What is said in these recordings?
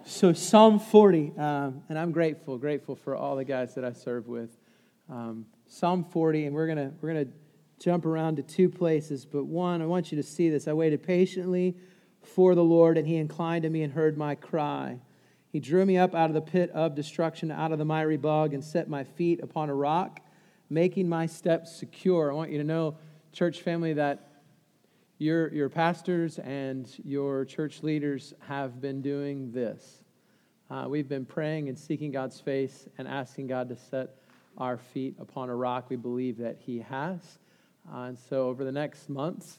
So Psalm 40, and I'm grateful for all the guys that I serve with. Psalm 40, and we're gonna jump around to two places, but one, I want you to see this. I waited patiently for the Lord, and He inclined to me and heard my cry. He drew me up out of the pit of destruction, out of the miry bog, and set my feet upon a rock, making my steps secure. I want you to know, church family, that your pastors and your church leaders have been doing this. We've been praying and seeking God's face and asking God to set our feet upon a rock. We believe that He has. And so over the next months,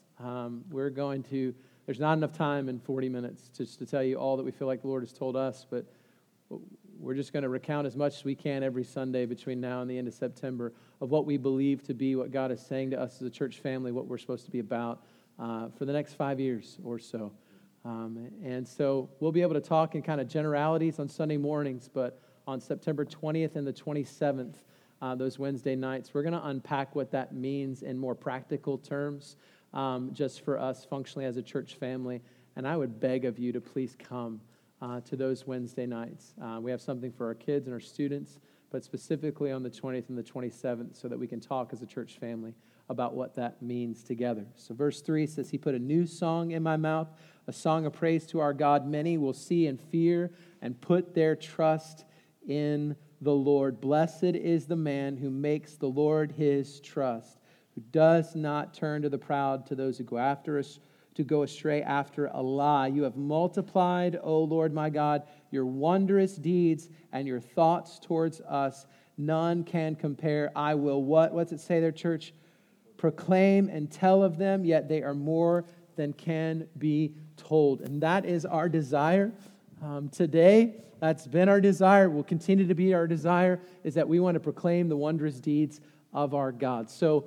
there's not enough time in 40 minutes just to tell you all that we feel like the Lord has told us, but we're just going to recount as much as we can every Sunday between now and the end of September of what we believe to be what God is saying to us as a church family, what we're supposed to be about for the next 5 years or so. And so we'll be able to talk in kind of generalities on Sunday mornings, but on September 20th and the 27th, those Wednesday nights, we're going to unpack what that means in more practical terms, just for us functionally as a church family. And I would beg of you to please come to those Wednesday nights. We have something for our kids and our students, but specifically on the 20th and the 27th so that we can talk as a church family about what that means together. So verse 3 says, He put a new song in my mouth, a song of praise to our God. Many will see and fear and put their trust in the Lord. Blessed is the man who makes the Lord his trust, who does not turn to the proud, to those who go astray after a lie. You have multiplied, O Lord my God, your wondrous deeds and your thoughts towards us. None can compare. I will what? What's it say there, church? Proclaim and tell of them, yet they are more than can be told. And that is our desire today. That's been our desire, will continue to be our desire, is that we want to proclaim the wondrous deeds of our God. So,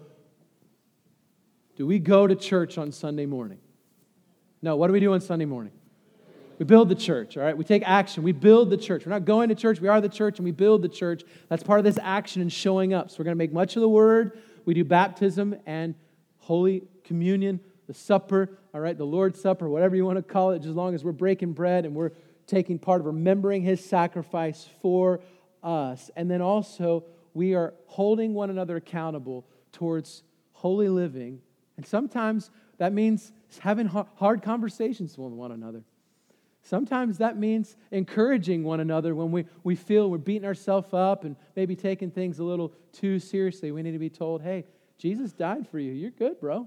do we go to church on Sunday morning? No, what do we do on Sunday morning? We build the church, all right? We take action. We build the church. We're not going to church. We are the church, and we build the church. That's part of this action and showing up. So we're going to make much of the Word. We do baptism and Holy Communion, the supper, all right, the Lord's Supper, whatever you want to call it, just as long as we're breaking bread and we're taking part of remembering His sacrifice for us. And then also, we are holding one another accountable towards holy living. And sometimes that means having hard conversations with one another. Sometimes that means encouraging one another when we feel we're beating ourselves up and maybe taking things a little too seriously. We need to be told, hey, Jesus died for you. You're good, bro.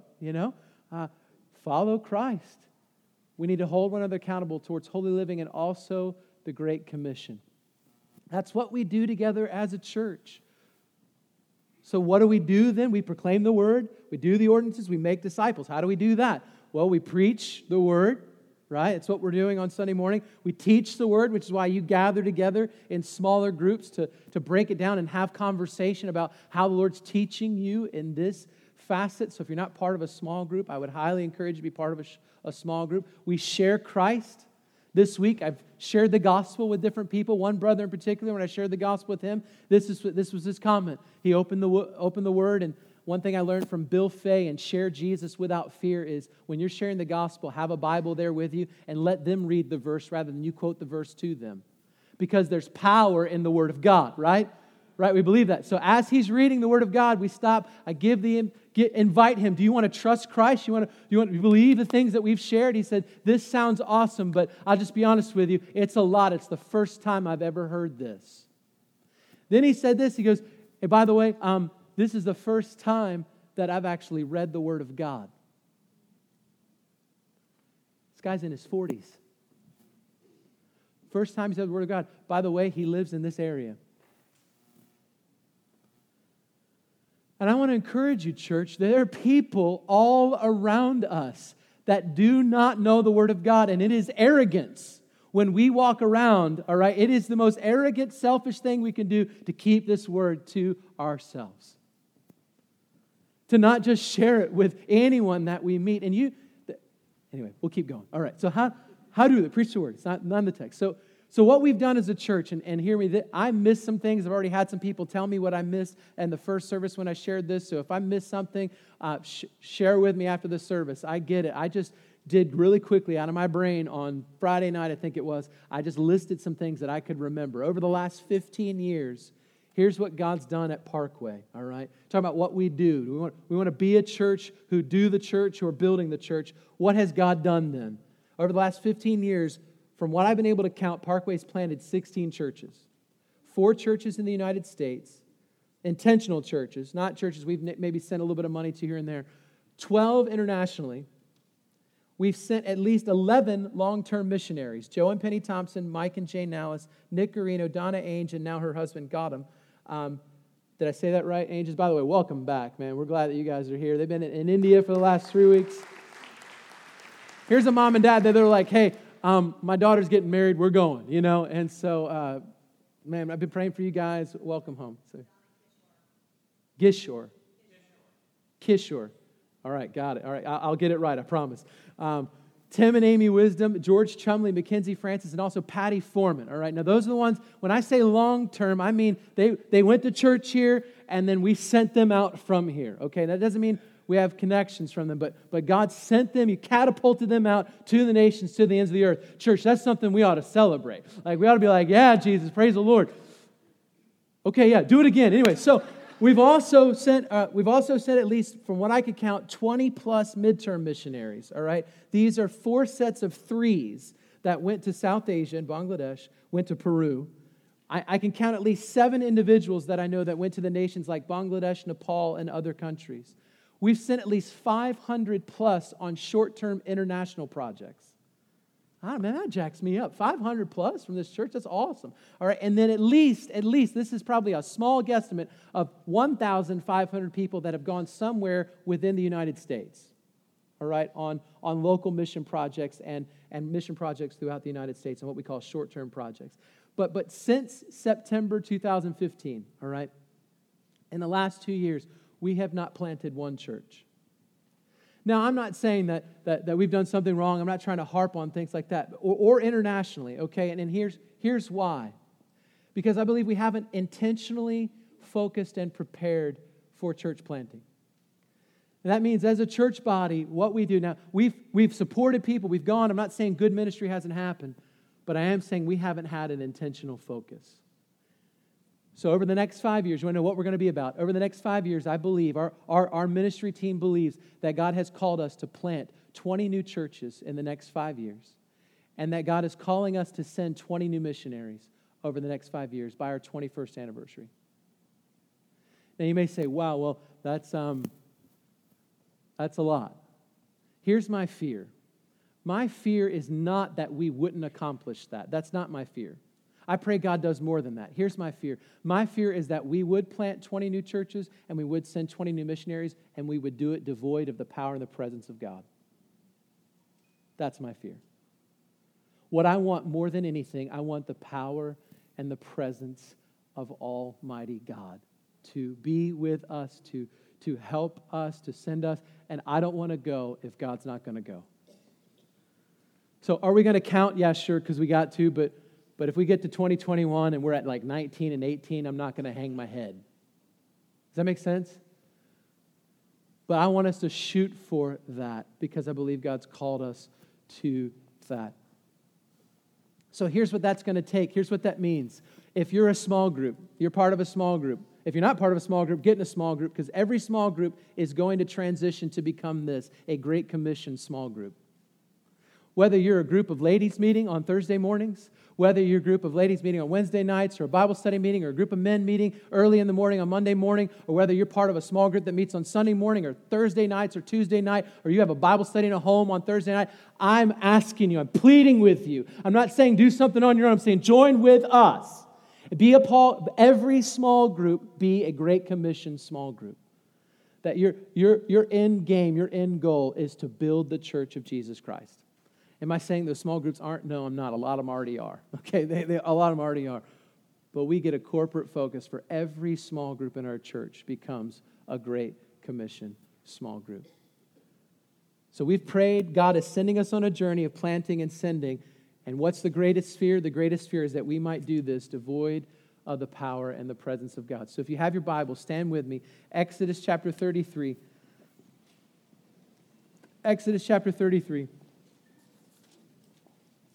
Follow Christ. We need to hold one another accountable towards holy living and also the Great Commission. That's what we do together as a church. So what do we do then? We proclaim the Word. We do the ordinances. We make disciples. How do we do that? Well, we preach the Word. Right? It's what we're doing on Sunday morning. We teach the Word, which is why you gather together in smaller groups to break it down and have conversation about how the Lord's teaching you in this facet. So if you're not part of a small group, I would highly encourage you to be part of a small group. We share Christ. This week, I've shared the gospel with different people. One brother in particular, when I shared the gospel with him, this was his comment. He opened the Word, and one thing I learned from Bill Fay and Share Jesus Without Fear is when you're sharing the gospel, have a Bible there with you and let them read the verse rather than you quote the verse to them. Because there's power in the Word of God, right? Right, we believe that. So as he's reading the Word of God, we stop. I invite him. Do you want to trust Christ? Do you want to believe the things that we've shared? He said, this sounds awesome, but I'll just be honest with you. It's a lot. It's the first time I've ever heard this. Then he said this. He goes, hey, by the way, this is the first time that I've actually read the Word of God. This guy's in his 40s. First time he's read the Word of God. By the way, he lives in this area. And I want to encourage you, church, there are people all around us that do not know the Word of God, and it is arrogance when we walk around, all right? It is the most arrogant, selfish thing we can do to keep this Word to ourselves. To not just share it with anyone that we meet. And anyway, we'll keep going. All right, so how do we preach the Word? It's not the text. So what we've done as a church, and hear me, I missed some things. I've already had some people tell me what I missed in the first service when I shared this. So if I missed something, share with me after the service. I get it. I just did really quickly out of my brain on Friday night, I think it was, I just listed some things that I could remember. Over the last 15 years, here's what God's done at Parkway, all right? Talking about what we do. We want to be a church who do the church, who are building the church. What has God done then? Over the last 15 years, from what I've been able to count, Parkway's planted 16 churches. 4 churches in the United States, intentional churches, not churches we've maybe sent a little bit of money to here and there. 12 internationally. We've sent at least 11 long-term missionaries. Joe and Penny Thompson, Mike and Jane Nallis, Nick Garino, Donna Ainge, and now her husband, Gautam. Did I say that right, Ainge? By the way, welcome back, man. We're glad that you guys are here. They've been in India for the last 3 weeks. Here's a mom and dad that they're like, hey, my daughter's getting married. We're going, you know. And so, man, I've been praying for you guys. Welcome home. So, Gishore. Kishore. All right, got it. All right, I'll get it right, I promise. Tim and Amy Wisdom, George Chumley, Mackenzie Francis, and also Patty Foreman. All right, now those are the ones, when I say long-term, I mean they went to church here, and then we sent them out from here. Okay, that doesn't mean we have connections from them, but God sent them, He catapulted them out to the nations, to the ends of the earth. Church, that's something we ought to celebrate. Like, we ought to be like, yeah, Jesus, praise the Lord. Okay, yeah, do it again. Anyway, so we've also sent at least, from what I could count, 20 plus midterm missionaries. All right, these are 4 sets of 3s that went to South Asia and Bangladesh, went to Peru. I can count at least 7 individuals that I know that went to the nations like Bangladesh, Nepal, and other countries. We've sent at least 500 plus on short-term international projects. Ah, man, that jacks me up. 500 plus from this church, that's awesome. All right, and then at least, this is probably a small guesstimate of 1,500 people that have gone somewhere within the United States, all right, on local mission projects and mission projects throughout the United States and what we call short-term projects. But since September 2015, all right, in the last 2 years, we have not planted one church. Now, I'm not saying that we've done something wrong. I'm not trying to harp on things like that, or internationally, okay? And here's why. Because I believe we haven't intentionally focused and prepared for church planting. And that means as a church body, what we do now, we've supported people, we've gone. I'm not saying good ministry hasn't happened, but I am saying we haven't had an intentional focus. So over the next 5 years, you want to know what we're going to be about? Over the next 5 years, I believe, our ministry team believes that God has called us to plant 20 new churches in the next 5 years, and that God is calling us to send 20 new missionaries over the next 5 years by our 21st anniversary. Now you may say, wow, well, that's a lot. Here's my fear. My fear is not that we wouldn't accomplish that. That's not my fear. I pray God does more than that. Here's my fear. My fear is that we would plant 20 new churches and we would send 20 new missionaries and we would do it devoid of the power and the presence of God. That's my fear. What I want more than anything, I want the power and the presence of Almighty God to be with us, to help us, to send us, and I don't want to go if God's not going to go. So are we going to count? Yeah, sure, because we got to, but if we get to 2021 and we're at like 19 and 18, I'm not going to hang my head. Does that make sense? But I want us to shoot for that because I believe God's called us to that. So here's what that's going to take. Here's what that means. If you're a small group, you're part of a small group. If you're not part of a small group, get in a small group because every small group is going to transition to become this, a Great Commission small group. Whether you're a group of ladies meeting on Thursday mornings, whether you're a group of ladies meeting on Wednesday nights, or a Bible study meeting, or a group of men meeting early in the morning on Monday morning, or whether you're part of a small group that meets on Sunday morning, or Thursday nights, or Tuesday night, or you have a Bible study in a home on Thursday night, I'm asking you, I'm pleading with you. I'm not saying do something on your own. I'm saying join with us. Be a part, every small group, be a Great Commission small group. That your end game, your end goal is to build the church of Jesus Christ. Am I saying those small groups aren't? No, I'm not. A lot of them already are. Okay, a lot of them already are. But we get a corporate focus for every small group in our church becomes a Great Commission small group. So we've prayed. God is sending us on a journey of planting and sending. And what's the greatest fear? The greatest fear is that we might do this devoid of the power and the presence of God. So if you have your Bible, stand with me. Exodus chapter 33. Exodus chapter 33.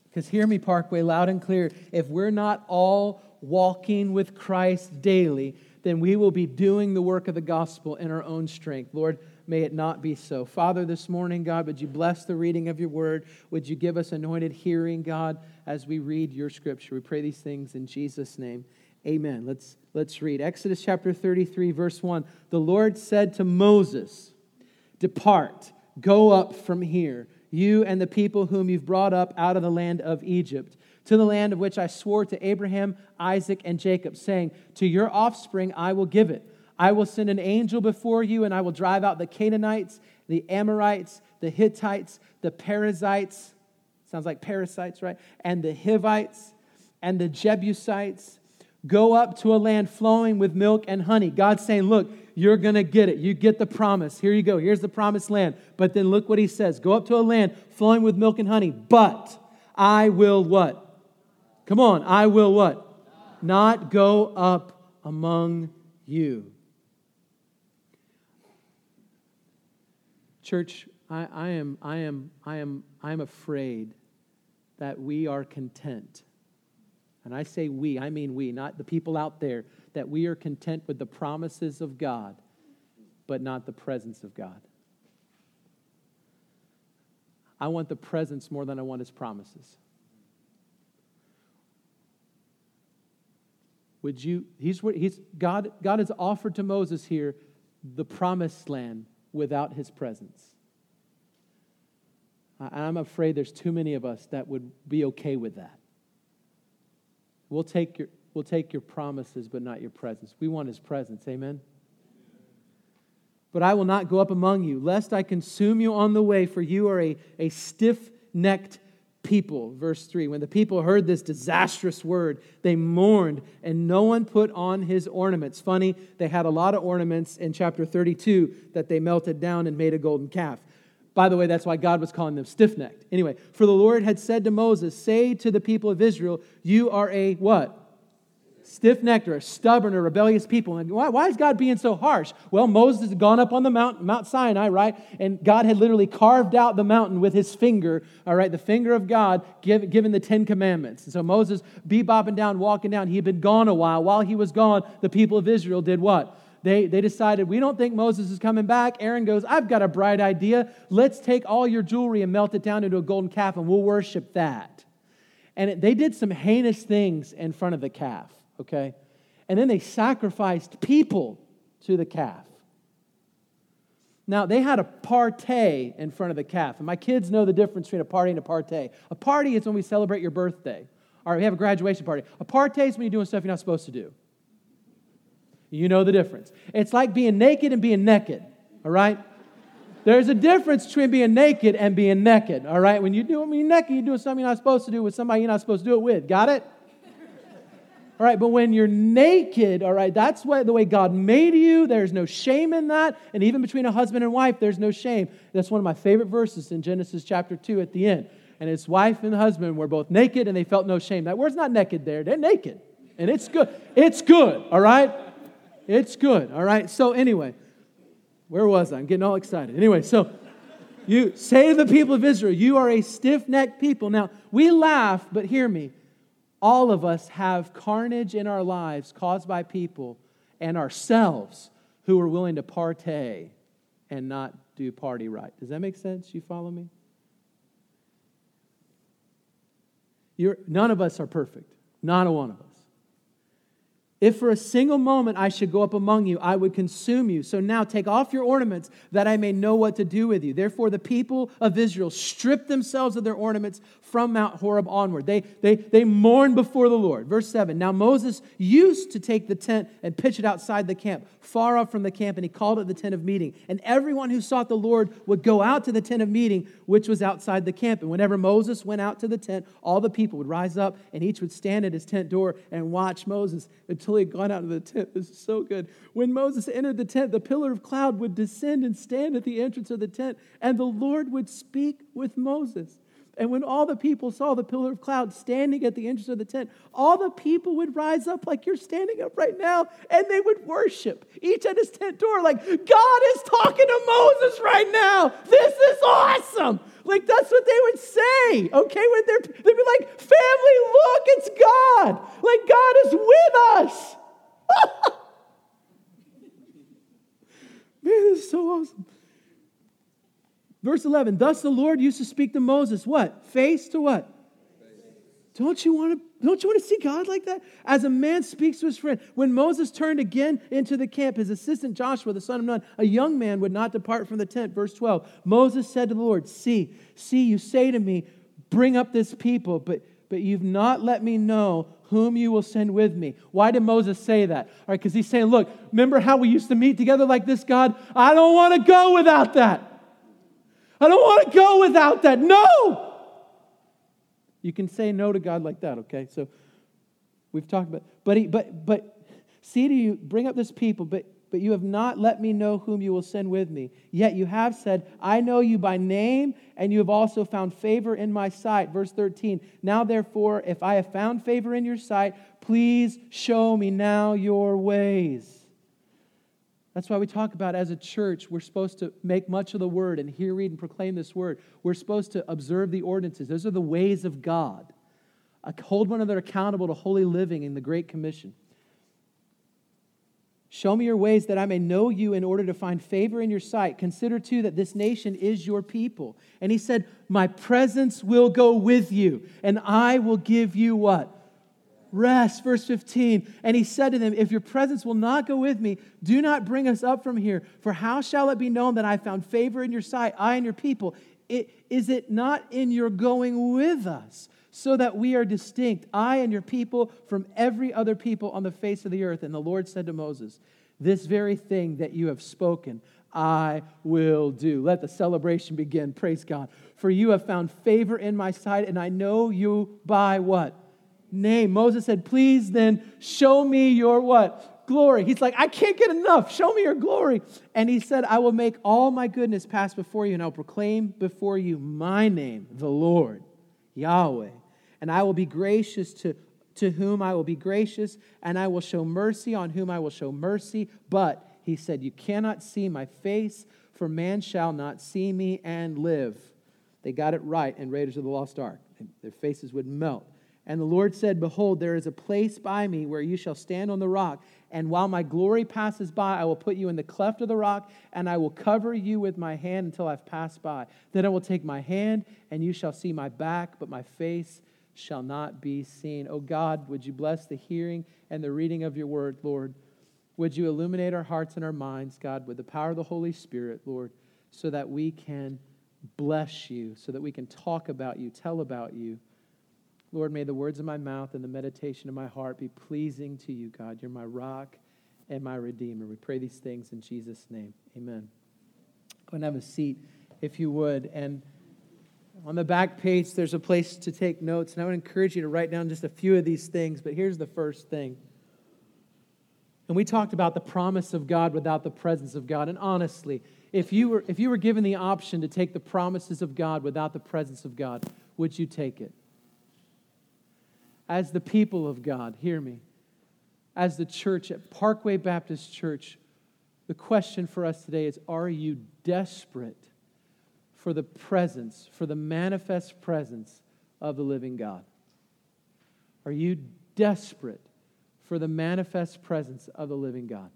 Because hear me, Parkway, loud and clear. If we're not all walking with Christ daily, then we will be doing the work of the gospel in our own strength. Lord, may it not be so. Father, this morning, God, would you bless the reading of your word? Would you give us anointed hearing, God, as we read your scripture? We pray these things in Jesus' name. Amen. Let's read. Exodus chapter 33, verse 1. The Lord said to Moses, "Depart, go up from here, you and the people whom you've brought up out of the land of Egypt, to the land of which I swore to Abraham, Isaac, and Jacob, saying, to your offspring I will give it. I will send an angel before you, and I will drive out the Canaanites, the Amorites, the Hittites, the Perizzites," sounds like parasites, right? "And the Hivites, and the Jebusites. Go up to a land flowing with milk and honey." God's saying, look, you're going to get it. You get the promise. Here you go. Here's the promised land. But then look what he says. Go up to a land flowing with milk and honey. But I will what? Come on. I will what? Not go up among you. Church, I am afraid that we are content. And I say we, I mean we, not the people out there, that we are content with the promises of God, but not the presence of God. I want the presence more than I want His promises. God has offered to Moses here the promised land without His presence. I'm afraid there's too many of us that would be okay with that. We'll take your promises, but not your presence. We want His presence. Amen? "But I will not go up among you, lest I consume you on the way, for you are a stiff-necked people." Verse 3, when the people heard this disastrous word, they mourned, and no one put on his ornaments. Funny, they had a lot of ornaments in chapter 32 that they melted down and made a golden calf. By the way, that's why God was calling them stiff-necked. Anyway, "For the Lord had said to Moses, say to the people of Israel, you are a" what? "Stiff-necked," or a stubborn or rebellious people. And why is God being so harsh? Well, Moses had gone up on the Mount Sinai, right? And God had literally carved out the mountain with His finger, all right? The finger of God, given the 10 Commandments. And so Moses, bebopping down, walking down, he had been gone a while. While he was gone, the people of Israel did what? They decided, we don't think Moses is coming back. Aaron goes, I've got a bright idea. Let's take all your jewelry and melt it down into a golden calf, and we'll worship that. And they did some heinous things in front of the calf, okay? And then they sacrificed people to the calf. Now, they had a party in front of the calf. And my kids know the difference between a party and a party. A party is when we celebrate your birthday. Or we have a graduation party. A party is when you're doing stuff you're not supposed to do. You know the difference. It's like being naked and being naked, all right? There's a difference between being naked and being naked, all right? When you're naked, you're doing something you're not supposed to do with somebody you're not supposed to do it with. Got it? All right, but when you're naked, all right, that's the way God made you. There's no shame in that. And even between a husband and wife, there's no shame. That's one of my favorite verses in Genesis chapter 2 at the end. And his wife and husband were both naked and they felt no shame. That word's not naked there. They're naked. And it's good. It's good, all right? It's good, all right? So anyway, where was I? I'm getting all excited. Anyway, so you say to the people of Israel, you are a stiff-necked people. Now, we laugh, but hear me. All of us have carnage in our lives caused by people and ourselves who are willing to partay and not do party right. Does that make sense? You follow me? None of us are perfect. Not a one of us. If for a single moment I should go up among you, I would consume you. So now take off your ornaments that I may know what to do with you. Therefore the people of Israel stripped themselves of their ornaments from Mount Horeb onward. They mourned before the Lord. Verse 7, now Moses used to take the tent and pitch it outside the camp, far off from the camp, and he called it the tent of meeting. And everyone who sought the Lord would go out to the tent of meeting, which was outside the camp. And whenever Moses went out to the tent, all the people would rise up, and each would stand at his tent door and watch Moses until he had gone out of the tent. This is so good. When Moses entered the tent, the pillar of cloud would descend and stand at the entrance of the tent, and the Lord would speak with Moses. And when all the people saw the pillar of cloud standing at the entrance of the tent, all the people would rise up like you're standing up right now, and they would worship, each at his tent door, like, God is talking to Moses right now. This is awesome. Like, that's what they would say, okay? They'd be like, family, look, it's God. Like, God is with us. Man, this is so awesome. Verse 11, thus the Lord used to speak to Moses, what? Face to what? Don't you want to see God like that? As a man speaks to his friend. When Moses turned again into the camp, his assistant Joshua, the son of Nun, a young man, would not depart from the tent. Verse 12, Moses said to the Lord, see, you say to me, bring up this people, but you've not let me know whom you will send with me. Why did Moses say that? All right, because he's saying, look, remember how we used to meet together like this, God? I don't want to go without that. I don't want to go without that. No! You can say no to God like that, okay? So we've talked about, but see to you, bring up this people, but you have not let me know whom you will send with me. Yet you have said, I know you by name, and you have also found favor in my sight. Verse 13, now therefore, if I have found favor in your sight, please show me now your ways. That's why we talk about, as a church, we're supposed to make much of the word and hear, read, and proclaim this word. We're supposed to observe the ordinances. Those are the ways of God. Hold one another accountable to holy living in the Great Commission. Show me your ways that I may know you in order to find favor in your sight. Consider too that this nation is your people. And he said, my presence will go with you, and I will give you what? Rest. Verse 15. And he said to them, if your presence will not go with me, do not bring us up from here. For how shall it be known that I found favor in your sight, I and your people? Is it not in your going with us, so that we are distinct, I and your people, from every other people on the face of the earth? And the Lord said to Moses, this very thing that you have spoken, I will do. Let the celebration begin. Praise God. For you have found favor in my sight, and I know you by what? Name. Moses said, please then show me your what? Glory. He's like, I can't get enough. Show me your glory. And he said, I will make all my goodness pass before you, and I will proclaim before you my name, the Lord, Yahweh. And I will be gracious to whom I will be gracious, and I will show mercy on whom I will show mercy. But, he said, you cannot see my face, for man shall not see me and live. They got it right in Raiders of the Lost Ark. Their faces would melt. And the Lord said, behold, there is a place by me where you shall stand on the rock. And while my glory passes by, I will put you in the cleft of the rock, and I will cover you with my hand until I've passed by. Then I will take my hand, and you shall see my back, but my face shall not be seen. Oh God, would you bless the hearing and the reading of your word, Lord? Would you illuminate our hearts and our minds, God, with the power of the Holy Spirit, Lord, so that we can bless you, so that we can talk about you, tell about you. Lord, may the words of my mouth and the meditation of my heart be pleasing to you, God. You're my rock and my redeemer. We pray these things in Jesus' name. Amen. Go and have a seat, if you would. And on the back page, there's a place to take notes. And I would encourage you to write down just a few of these things. But here's the first thing. And we talked about the promise of God without the presence of God. And honestly, if you were given the option to take the promises of God without the presence of God, would you take it? As the people of God, hear me, as the church at Parkway Baptist Church, the question for us today is, are you desperate for the presence, for the manifest presence of the living God? Are you desperate for the manifest presence of the living God?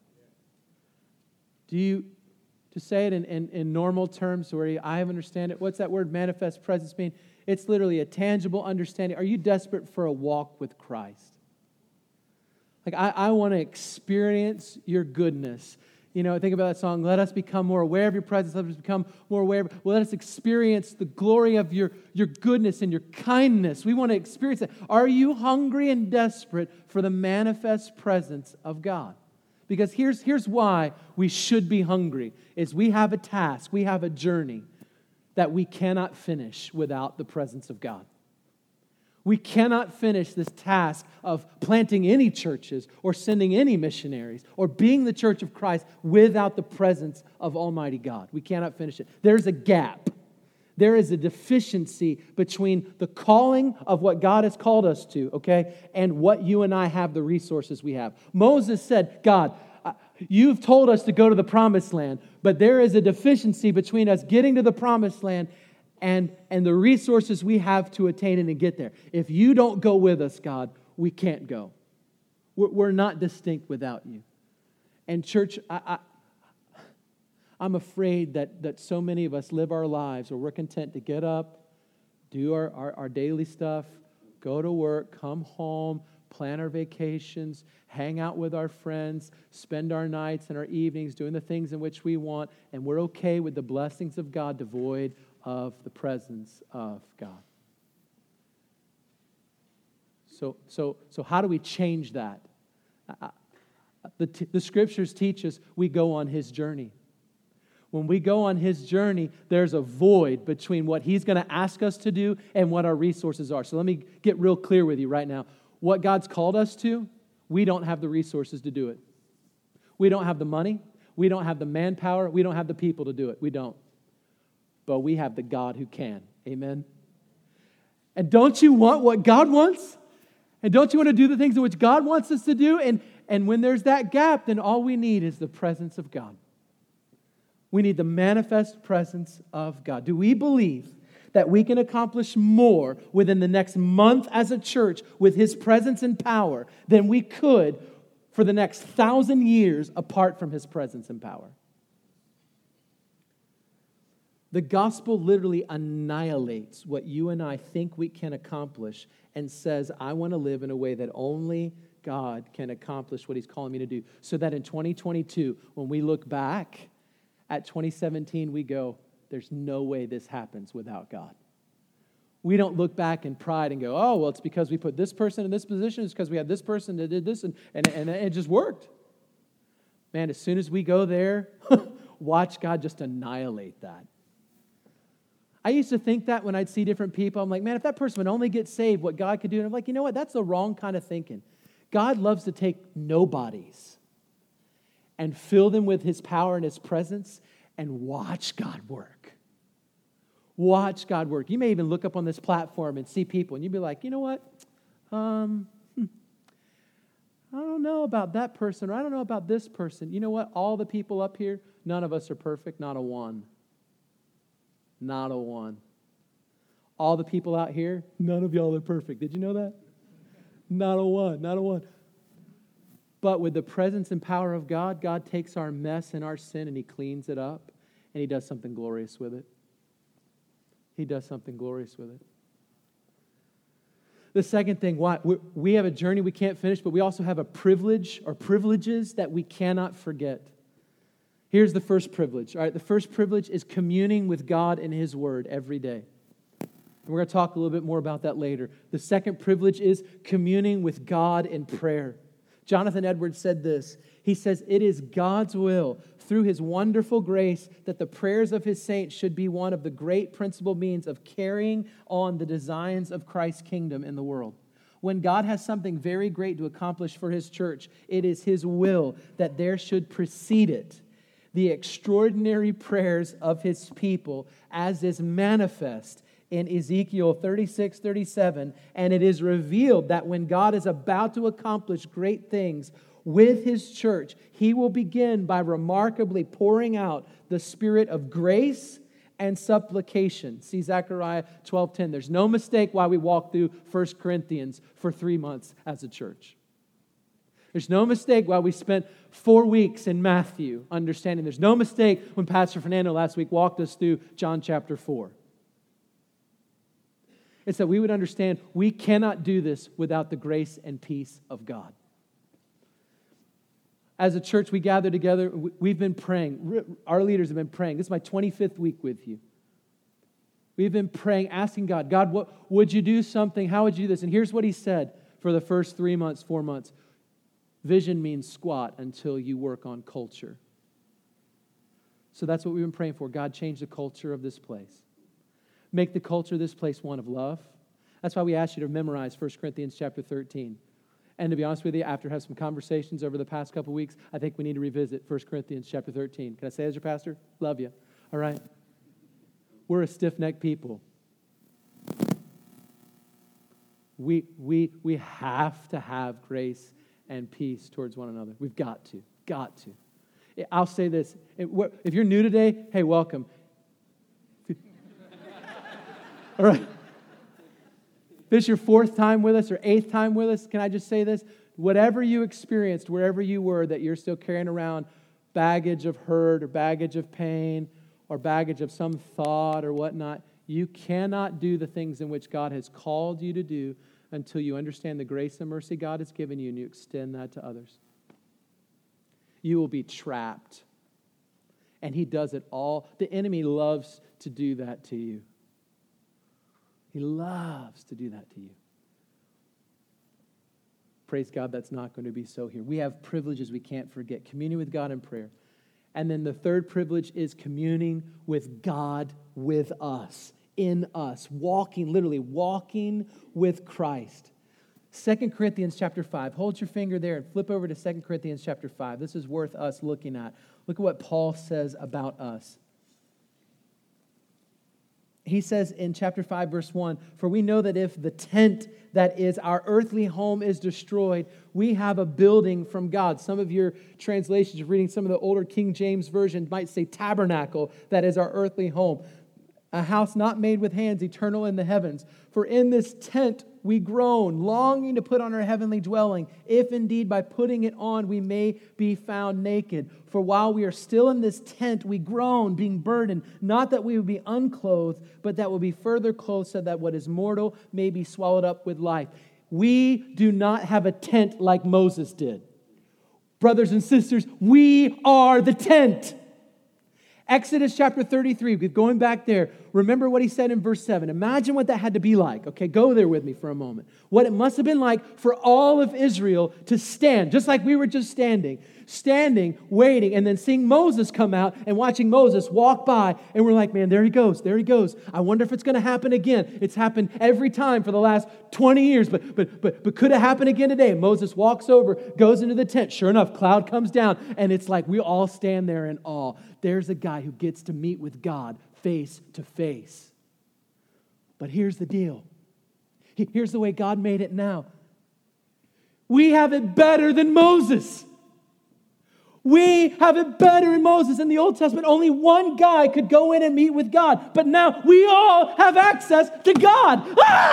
Do you, to say it in normal terms where I understand it, what's that word manifest presence mean? It's literally a tangible understanding. Are you desperate for a walk with Christ? Like, I want to experience your goodness. You know, think about that song, let us become more aware of your presence, let us become more aware. Well, let us experience the glory of your goodness and your kindness. We want to experience that. Are you hungry and desperate for the manifest presence of God? Because here's why we should be hungry, is we have a task, we have a journey that we cannot finish without the presence of God. We cannot finish this task of planting any churches or sending any missionaries or being the church of Christ without the presence of Almighty God. We cannot finish it. There's a gap. There is a deficiency between the calling of what God has called us to, okay, and what you and I have, the resources we have. Moses said, God, you've told us to go to the promised land, but there is a deficiency between us getting to the promised land and the resources we have to attain it and get there. If you don't go with us, God, we can't go. We're not distinct without you. And church, I'm afraid that so many of us live our lives where we're content to get up, do our daily stuff, go to work, come home, plan our vacations, hang out with our friends, spend our nights and our evenings doing the things in which we want, and we're okay with the blessings of God devoid of the presence of God. So how do we change that? The Scriptures teach us we go on His journey. When we go on His journey, there's a void between what He's going to ask us to do and what our resources are. So let me get real clear with you right now. What God's called us to, we don't have the resources to do it. We don't have the money. We don't have the manpower. We don't have the people to do it. We don't. But we have the God who can. Amen? And don't you want what God wants? And don't you want to do the things in which God wants us to do? And when there's that gap, then all we need is the presence of God. We need the manifest presence of God. Do we believe that we can accomplish more within the next month as a church with His presence and power than we could for the next 1,000 years apart from His presence and power? The gospel literally annihilates what you and I think we can accomplish and says, I want to live in a way that only God can accomplish what He's calling me to do. So that in 2022, when we look back at 2017, we go, there's no way this happens without God. We don't look back in pride and go, oh, well, it's because we put this person in this position. It's because we had this person that did this, and it just worked. Man, as soon as we go there, watch God just annihilate that. I used to think that when I'd see different people, I'm like, man, if that person would only get saved, what God could do. And I'm like, you know what? That's the wrong kind of thinking. God loves to take nobodies and fill them with His power and His presence and watch God work. Watch God work. You may even look up on this platform and see people, and you'd be like, you know what? I don't know about that person, or I don't know about this person. You know what? All the people up here, none of us are perfect, not a one. Not a one. All the people out here, none of y'all are perfect. Did you know that? Not a one, not a one. But with the presence and power of God, God takes our mess and our sin and He cleans it up and He does something glorious with it. He does something glorious with it. The second thing, why? We have a journey we can't finish, but we also have a privilege or privileges that we cannot forget. Here's the first privilege. All right, the first privilege is communing with God in His Word every day. And we're going to talk a little bit more about that later. The second privilege is communing with God in prayer. Jonathan Edwards said this. He says, it is God's will, through His wonderful grace, that the prayers of His saints should be one of the great principal means of carrying on the designs of Christ's kingdom in the world. When God has something very great to accomplish for His church, it is His will that there should precede it the extraordinary prayers of His people, as is manifest in Ezekiel 36:37, and it is revealed that when God is about to accomplish great things with His church, He will begin by remarkably pouring out the spirit of grace and supplication. See Zechariah 12:10. There's no mistake why we walk through 1 Corinthians for 3 months as a church. There's no mistake why we spent 4 weeks in Matthew understanding. There's no mistake when Pastor Fernando last week walked us through John chapter 4. It's that we would understand we cannot do this without the grace and peace of God. As a church, we gather together. We've been praying. Our leaders have been praying. This is my 25th week with you. We've been praying, asking God, God, what would you do something? How would you do this? And here's what He said for the first 3 months, 4 months. Vision means squat until you work on culture. So that's what we've been praying for. God, change the culture of this place. Make the culture of this place one of love. That's why we asked you to memorize 1 Corinthians chapter 13. And to be honest with you, after having some conversations over the past couple weeks, I think we need to revisit 1 Corinthians chapter 13. Can I say as your pastor? Love you. All right. we're a stiff-necked people. We have to have grace and peace towards one another. We've got to. I'll say this. If you're new today, hey, welcome. All right. If this is your 4th time with us or 8th time with us, can I just say this? Whatever you experienced, wherever you were, that you're still carrying around baggage of hurt or baggage of pain or baggage of some thought or whatnot, you cannot do the things in which God has called you to do until you understand the grace and mercy God has given you and you extend that to others. You will be trapped. And he does it all. The enemy loves to do that to you. He loves to do that to you. Praise God, that's not going to be so here. We have privileges we can't forget. Communing with God in prayer. And then the third privilege is communing with God with us, in us, literally walking with Christ. 2 Corinthians chapter 5. Hold your finger there and flip over to 2 Corinthians chapter 5. This is worth us looking at. Look at what Paul says about us. He says in chapter 5, verse 1, "For we know that if the tent that is our earthly home is destroyed, we have a building from God." Some of your translations, reading some of the older King James Version, might say tabernacle, that is our earthly home. A house not made with hands, eternal in the heavens. For in this tent we groan, longing to put on our heavenly dwelling, if indeed by putting it on we may be found naked. For while we are still in this tent, we groan, being burdened, not that we would be unclothed, but that we'll be further clothed, so that what is mortal may be swallowed up with life. We do not have a tent like Moses did. Brothers and sisters, we are the tent. Exodus chapter 33, going back there, remember what he said in verse 7. Imagine what that had to be like. Okay, go there with me for a moment. What it must have been like for all of Israel to stand, just like we were just standing, waiting, and then seeing Moses come out and watching Moses walk by, and we're like, man, there he goes. I wonder if it's going to happen again. It's happened every time for the last 20 years, but could it happen again today? Moses walks over, goes into the tent. Sure enough, cloud comes down, and it's like we all stand there in awe. There's a guy who gets to meet with God face to face. But here's the deal. Here's the way God made it now. We have it better than Moses. We have it better in Moses. In the Old Testament, only one guy could go in and meet with God. But now we all have access to God.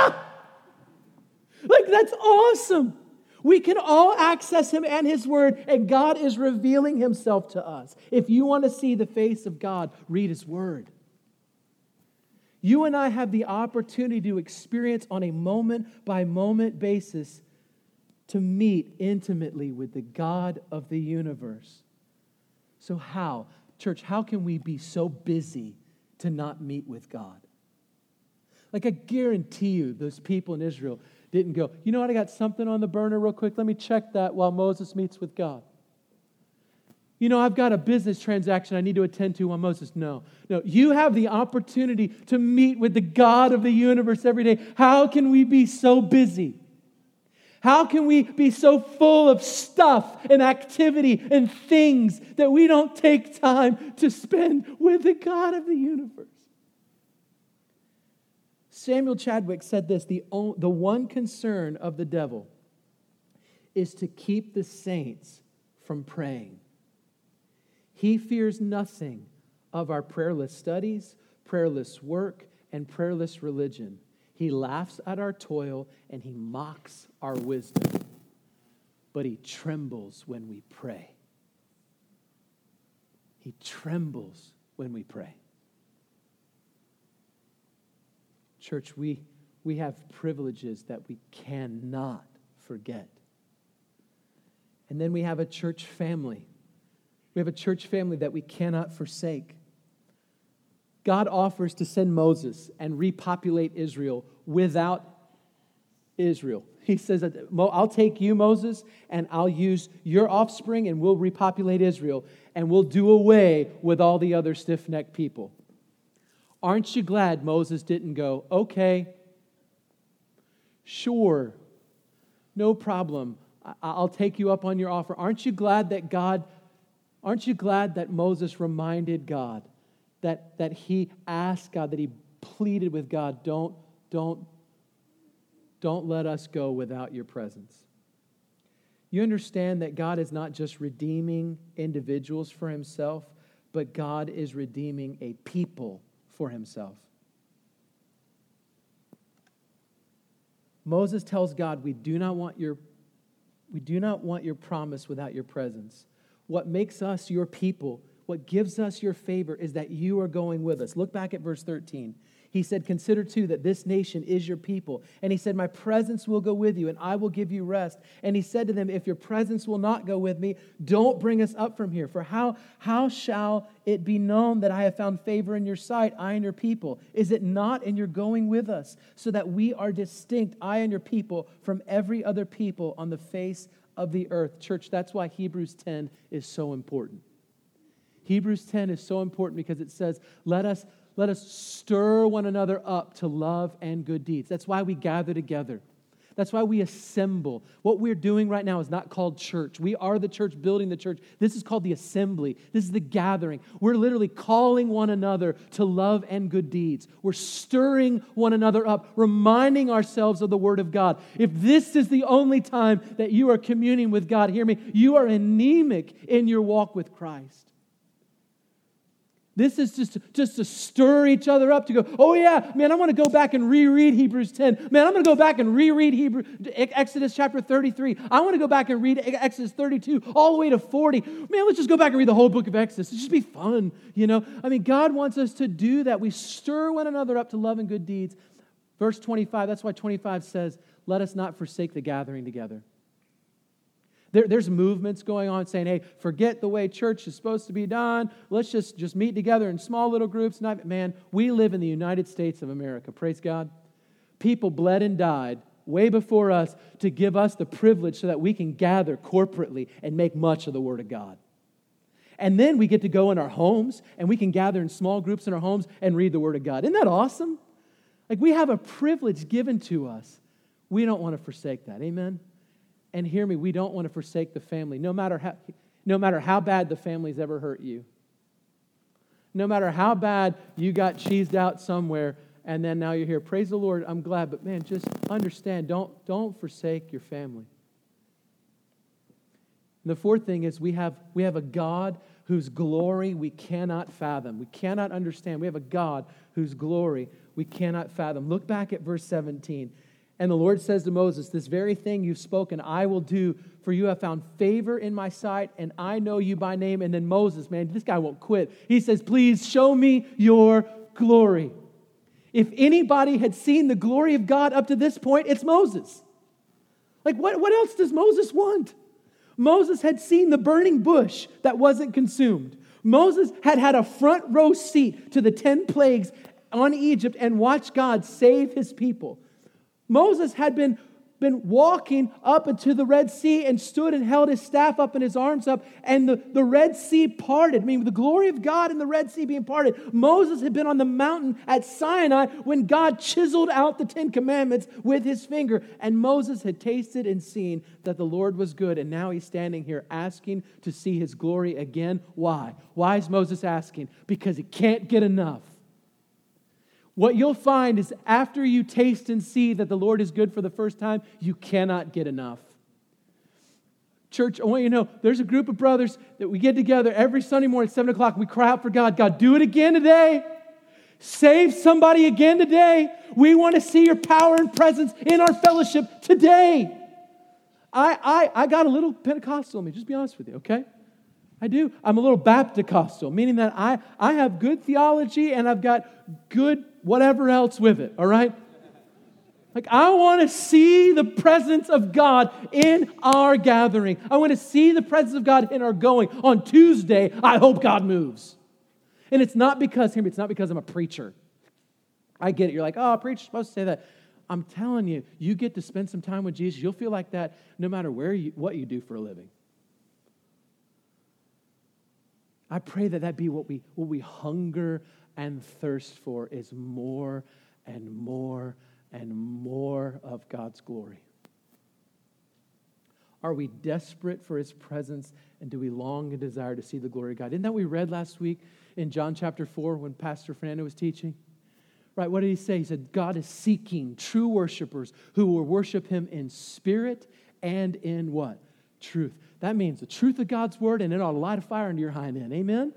Like, that's awesome. We can all access Him and His Word, and God is revealing Himself to us. If you want to see the face of God, read His Word. You and I have the opportunity to experience on a moment-by-moment basis to meet intimately with the God of the universe. So how? Church, how can we be so busy to not meet with God? Like, I guarantee you, those people in Israel didn't go, you know what, I got something on the burner real quick. Let me check that while Moses meets with God. You know, I've got a business transaction I need to attend to while Moses. No, you have the opportunity to meet with the God of the universe every day. How can we be so busy? How can we be so full of stuff and activity and things that we don't take time to spend with the God of the universe? Samuel Chadwick said this, the one concern of the devil is to keep the saints from praying. He fears nothing of our prayerless studies, prayerless work, and prayerless religion. He laughs at our toil and he mocks our wisdom. But he trembles when we pray. He trembles when we pray. Church, we have privileges that we cannot forget. And then we have a church family. We have a church family that we cannot forsake. God offers to send Moses and repopulate Israel without Israel. He says, I'll take you, Moses, and I'll use your offspring, and we'll repopulate Israel, and we'll do away with all the other stiff-necked people. Aren't you glad Moses didn't go, okay, sure, no problem, I'll take you up on your offer. Aren't you glad that Moses reminded God that he asked God, that he pleaded with God, don't let us go without your presence. You understand that God is not just redeeming individuals for himself, but God is redeeming a people for himself. Moses tells God, we do not want your promise without your presence. What makes us your people, what gives us your favor is that you are going with us. Look back at verse 13. He said, consider too that this nation is your people. And he said, my presence will go with you and I will give you rest. And he said to them, if your presence will not go with me, don't bring us up from here. For how shall it be known that I have found favor in your sight, I and your people? Is it not in your going with us, so that we are distinct, I and your people, from every other people on the face of the earth? Church, that's why Hebrews 10 is so important. Hebrews 10 is so important because it says, let us stir one another up to love and good deeds. That's why we gather together. That's why we assemble. What we're doing right now is not called church. We are the church, building the church. This is called the assembly. This is the gathering. We're literally calling one another to love and good deeds. We're stirring one another up, reminding ourselves of the Word of God. If this is the only time that you are communing with God, hear me, you are anemic in your walk with Christ. This is just to stir each other up to go, oh yeah, man, I want to go back and reread Hebrews 10. Man, I'm going to go back and reread Exodus chapter 33. I want to go back and read Exodus 32 all the way to 40. Man, let's just go back and read the whole book of Exodus. It'll just be fun, you know. I mean, God wants us to do that. We stir one another up to love and good deeds. Verse 25, that's why 25 says, let us not forsake the gathering together. There's movements going on saying, hey, forget the way church is supposed to be done. Let's just meet together in small little groups. Man, we live in the United States of America. Praise God. People bled and died way before us to give us the privilege so that we can gather corporately and make much of the Word of God. And then we get to go in our homes and we can gather in small groups in our homes and read the Word of God. Isn't that awesome? Like, we have a privilege given to us. We don't want to forsake that. Amen? And hear me, we don't want to forsake the family, no matter how bad the family's ever hurt you. No matter how bad you got cheesed out somewhere, and then now you're here. Praise the Lord, I'm glad, but man, just understand, don't forsake your family. And the fourth thing is we have a God whose glory we cannot fathom. We cannot understand. We have a God whose glory we cannot fathom. Look back at verse 17. And the Lord says to Moses, this very thing you've spoken, I will do, for you have found favor in my sight, and I know you by name. And then Moses, man, this guy won't quit. He says, please show me your glory. If anybody had seen the glory of God up to this point, it's Moses. Like, what else does Moses want? Moses had seen the burning bush that wasn't consumed. Moses had a front row seat to the 10 plagues on Egypt and watched God save his people. Moses had been walking up into the Red Sea and stood and held his staff up and his arms up, and the Red Sea parted. I mean, the glory of God and the Red Sea being parted. Moses had been on the mountain at Sinai when God chiseled out the 10 Commandments with his finger, and Moses had tasted and seen that the Lord was good, and now he's standing here asking to see his glory again. Why? Why is Moses asking? Because he can't get enough. What you'll find is after you taste and see that the Lord is good for the first time, you cannot get enough. Church, I want you to know, there's a group of brothers that we get together every Sunday morning at 7 o'clock. We cry out for God. God, do it again today. Save somebody again today. We want to see your power and presence in our fellowship today. I got a little Pentecostal in me, just be honest with you, okay? I do. I'm a little Baptist-costal, meaning that I have good theology and I've got good whatever else with it, all right? Like, I want to see the presence of God in our gathering. I want to see the presence of God in our going. On Tuesday, I hope God moves. And it's not because, hear me, it's not because I'm a preacher. I get it. You're like, oh, a preacher's supposed to say that. I'm telling you, you get to spend some time with Jesus. You'll feel like that no matter what you do for a living. I pray that be what we hunger and thirst for is more and more and more of God's glory. Are we desperate for His presence? And do we long and desire to see the glory of God? Isn't that what we read last week in John chapter 4 when Pastor Fernando was teaching? Right, what did he say? He said, God is seeking true worshipers who will worship Him in spirit and in what? Truth. That means the truth of God's word, and it ought to light a fire into your hind end. Amen?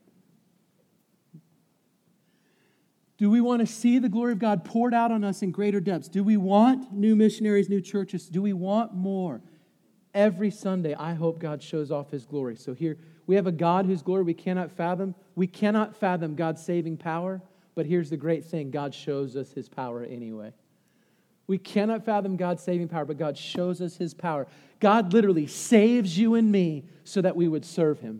Do we want to see the glory of God poured out on us in greater depths? Do we want new missionaries, new churches? Do we want more? Every Sunday, I hope God shows off His glory. So here, we have a God whose glory we cannot fathom. We cannot fathom God's saving power, but here's the great thing. God shows us His power anyway. We cannot fathom God's saving power, but God shows us His power. God literally saves you and me so that we would serve Him.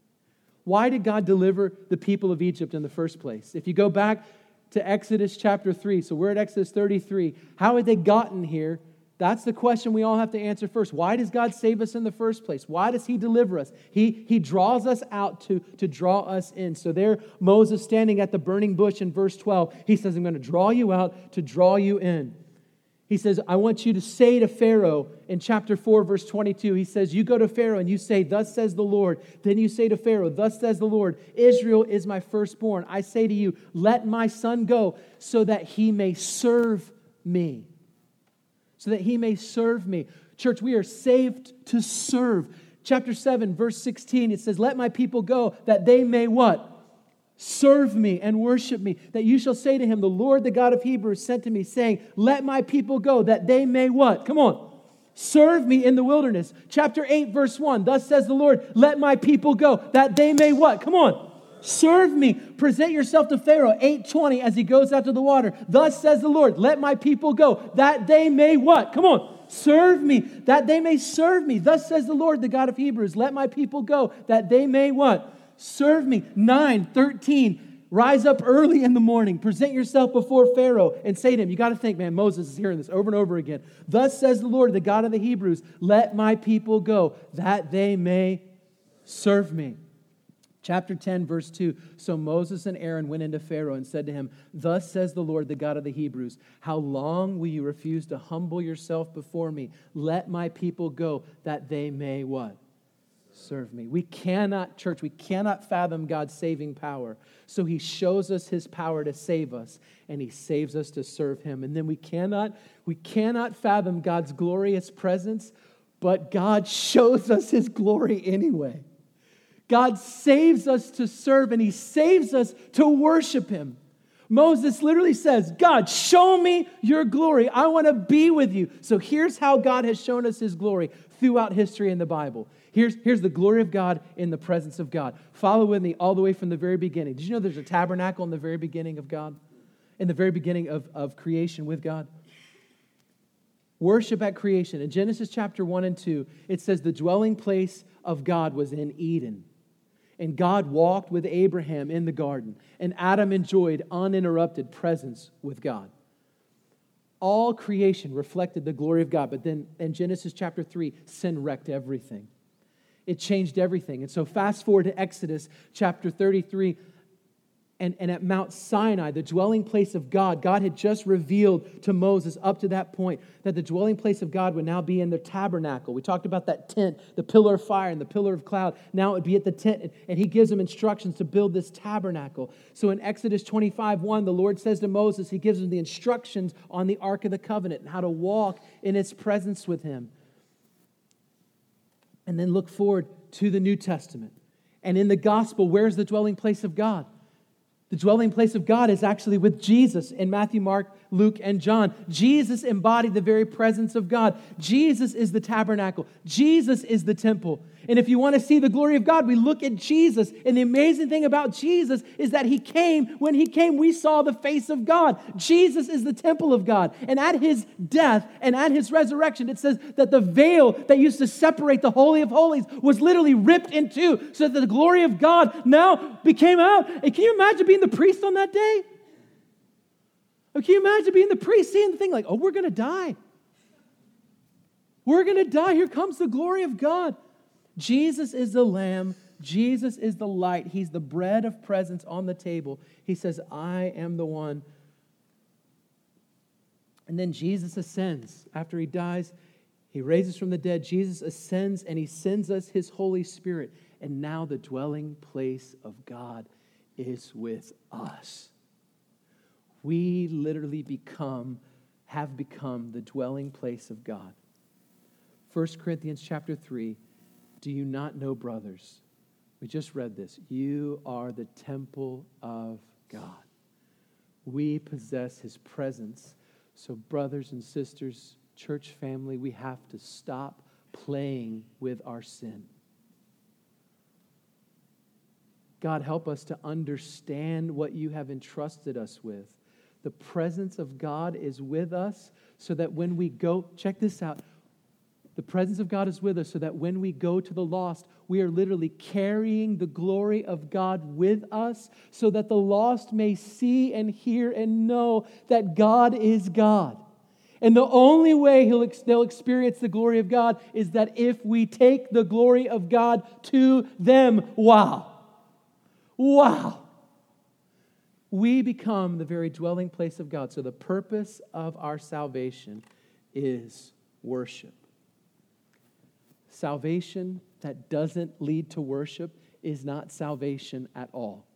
Why did God deliver the people of Egypt in the first place? If you go back to Exodus chapter 3, so we're at Exodus 33, how had they gotten here? That's the question we all have to answer first. Why does God save us in the first place? Why does He deliver us? He draws us out to draw us in. So there, Moses standing at the burning bush in verse 12, he says, I'm going to draw you out to draw you in. He says, I want you to say to Pharaoh in chapter 4, verse 22, he says, you go to Pharaoh and you say, thus says the Lord. Then you say to Pharaoh, thus says the Lord, Israel is my firstborn. I say to you, let my son go so that he may serve me. So that he may serve me. Church, we are saved to serve. Chapter 7, verse 16, it says, let my people go that they may what? Serve me and worship me. That you shall say to him, the Lord, the God of Hebrews, sent to me, saying, let my people go that they may what? Come on. Serve me in the wilderness. Chapter 8, verse 1, thus says the Lord, let my people go that they may what? Come on. Serve me. Present yourself to Pharaoh, 8:20, as he goes out to the water. Thus says the Lord, let my people go, that they may what? Come on. Serve me, that they may serve me. Thus says the Lord, the God of Hebrews, let my people go, that they may what? Serve me. 9:13, rise up early in the morning. Present yourself before Pharaoh and say to him, you got to think, man, Moses is hearing this over and over again. Thus says the Lord, the God of the Hebrews, let my people go, that they may serve me. Chapter 10, verse 2, so Moses and Aaron went into Pharaoh and said to him, thus says the Lord, the God of the Hebrews, how long will you refuse to humble yourself before me? Let my people go, that they may what? Serve me. We cannot, church, we cannot fathom God's saving power. So He shows us His power to save us, and He saves us to serve Him. And then we cannot fathom God's glorious presence, but God shows us His glory anyway. God saves us to serve, and He saves us to worship Him. Moses literally says, God, show me your glory. I want to be with you. So here's how God has shown us His glory throughout history in the Bible. Here's the glory of God in the presence of God. Follow with me all the way from the very beginning. Did you know there's a tabernacle in the very beginning of God? In the very beginning of creation with God? Worship at creation. In Genesis chapter 1 and 2, it says the dwelling place of God was in Eden. And God walked with Abraham in the garden. And Adam enjoyed uninterrupted presence with God. All creation reflected the glory of God. But then in Genesis chapter 3, sin wrecked everything. It changed everything. And so fast forward to Exodus chapter 33. And at Mount Sinai, the dwelling place of God, God had just revealed to Moses up to that point that the dwelling place of God would now be in the tabernacle. We talked about that tent, the pillar of fire and the pillar of cloud. Now it would be at the tent, and He gives them instructions to build this tabernacle. So in Exodus 25:1, the Lord says to Moses, He gives him the instructions on the Ark of the Covenant and how to walk in its presence with Him. And then look forward to the New Testament. And in the gospel, where's the dwelling place of God? The dwelling place of God is actually with Jesus in Matthew, Mark, Luke, and John. Jesus embodied the very presence of God. Jesus is the tabernacle. Jesus is the temple. And if you want to see the glory of God, we look at Jesus. And the amazing thing about Jesus is that He came. When He came, we saw the face of God. Jesus is the temple of God. And at His death and at His resurrection, it says that the veil that used to separate the Holy of Holies was literally ripped in two so that the glory of God now became out. And can you imagine being the priest on that day? Or can you imagine being the priest, seeing the thing like, oh, we're going to die. We're going to die. Here comes the glory of God. Jesus is the Lamb. Jesus is the light. He's the bread of presence on the table. He says, I am the one. And then Jesus ascends. After He dies, He raises from the dead. Jesus ascends and he sends us his Holy Spirit. And now the dwelling place of God is with us. We literally have become the dwelling place of God. 1 Corinthians chapter 3, do you not know, brothers? We just read this. You are the temple of God. We possess his presence. So brothers and sisters, church family, we have to stop playing with our sin. God, help us to understand what you have entrusted us with. The presence of God is with us so that when we go, check this out. The presence of God is with us so that when we go to the lost, we are literally carrying the glory of God with us so that the lost may see and hear and know that God is God. And the only way they'll experience the glory of God is that if we take the glory of God to them. Wow. Wow. We become the very dwelling place of God. So the purpose of our salvation is worship. Salvation that doesn't lead to worship is not salvation at all.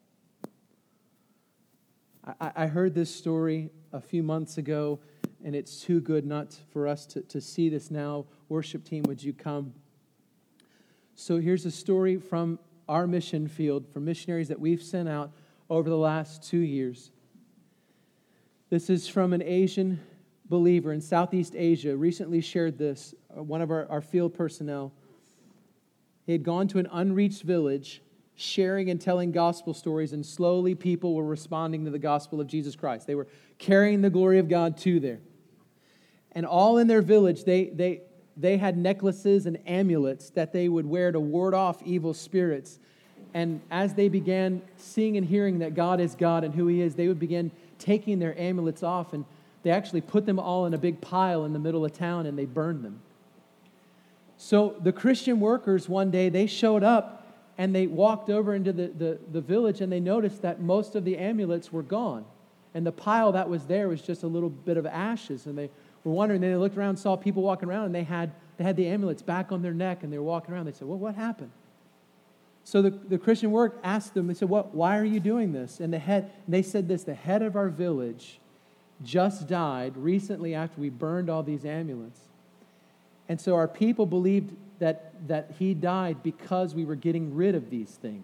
I heard this story a few months ago, and it's too good not for us to see this now. Worship team, would you come? So here's a story from our mission field, from missionaries that we've sent out over the last 2 years. This is from an Asian believer in Southeast Asia, recently shared this, one of our field personnel. He had gone to an unreached village, sharing and telling gospel stories, and slowly people were responding to the gospel of Jesus Christ. They were carrying the glory of God to there. And all in their village, they had necklaces and amulets that they would wear to ward off evil spirits. And as they began seeing and hearing that God is God and who He is, they would begin taking their amulets off, and they actually put them all in a big pile in the middle of town, and they burned them. So the Christian workers one day, they showed up, and they walked over into the village, and they noticed that most of the amulets were gone. And the pile that was there was just a little bit of ashes. And they were wondering, they looked around, saw people walking around, and they had the amulets back on their neck, and they were walking around. They said, well, what happened? So the Christian work asked them, they said, why are you doing this? And they said this, the head of our village just died recently after we burned all these amulets. And so our people believed that he died because we were getting rid of these things.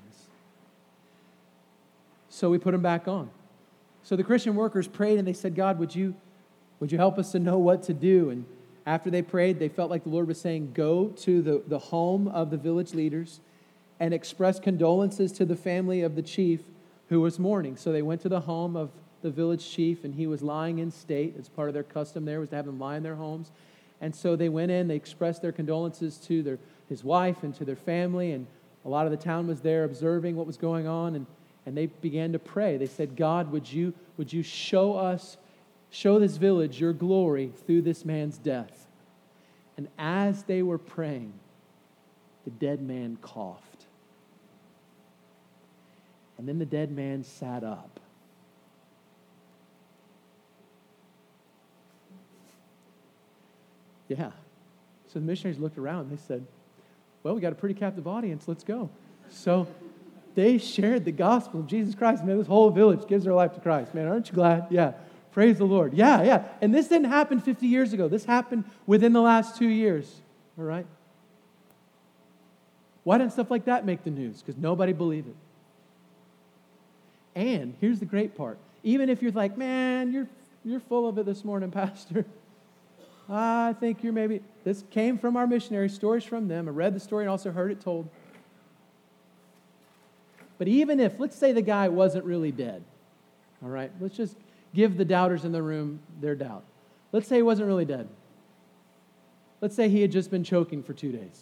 So we put them back on. So the Christian workers prayed and they said, God, would you help us to know what to do? And after they prayed, they felt like the Lord was saying, go to the home of the village leaders and express condolences to the family of the chief who was mourning. So they went to the home of the village chief, and he was lying in state. It's part of their custom there was to have them lie in their homes. And so they went in, they expressed their condolences to his wife and to their family, and a lot of the town was there observing what was going on, and they began to pray. They said, God, would you show this village your glory through this man's death? And as they were praying, the dead man coughed. And then the dead man sat up. Yeah. So the missionaries looked around and they said, well, we got a pretty captive audience. Let's go. So they shared the gospel of Jesus Christ. Man, this whole village gives their life to Christ. Man, aren't you glad? Yeah. Praise the Lord. Yeah. And this didn't happen 50 years ago. This happened within the last 2 years. All right? Why didn't stuff like that make the news? Because nobody believed it. And here's the great part. Even if you're like, man, you're full of it this morning, Pastor. I think this came from our missionaries, stories from them. I read the story and also heard it told. But even if, let's say the guy wasn't really dead. All right, let's just give the doubters in the room their doubt. Let's say he wasn't really dead. Let's say he had just been choking for 2 days.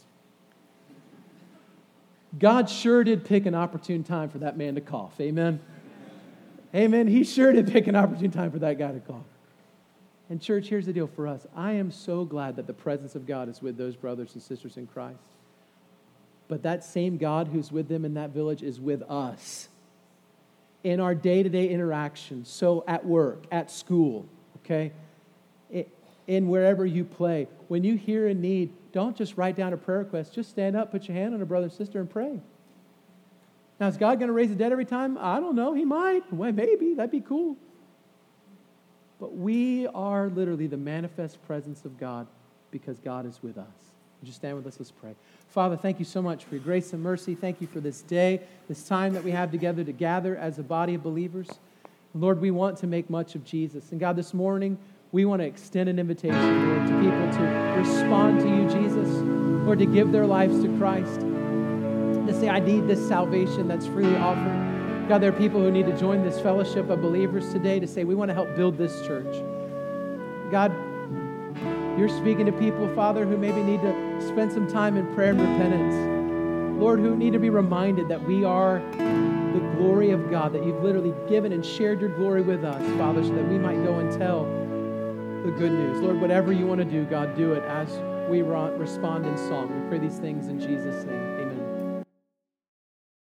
God sure did pick an opportune time for that man to cough. Amen? Amen. He sure did pick an opportune time for that guy to cough. And church, here's the deal for us. I am so glad that the presence of God is with those brothers and sisters in Christ. But that same God who's with them in that village is with us in our day-to-day interactions. So at work, at school, okay? in wherever you play. When you hear a need, don't just write down a prayer request. Just stand up, put your hand on a brother and sister and pray. Now, is God going to raise the dead every time? I don't know. He might. Well, maybe. That'd be cool. But we are literally the manifest presence of God because God is with us. Would you stand with us? Let's pray. Father, thank you so much for your grace and mercy. Thank you for this day, this time that we have together to gather as a body of believers. Lord, we want to make much of Jesus. And God, this morning, we want to extend an invitation, Lord, to people to respond to you, Jesus, or to give their lives to Christ. To say, I need this salvation that's freely offered. God, there are people who need to join this fellowship of believers today to say, we want to help build this church. God, you're speaking to people, Father, who maybe need to spend some time in prayer and repentance. Lord, who need to be reminded that we are the glory of God, that you've literally given and shared your glory with us, Father, so that we might go and tell the good news. Lord, whatever you want to do, God, do it as we respond in song. We pray these things in Jesus' name.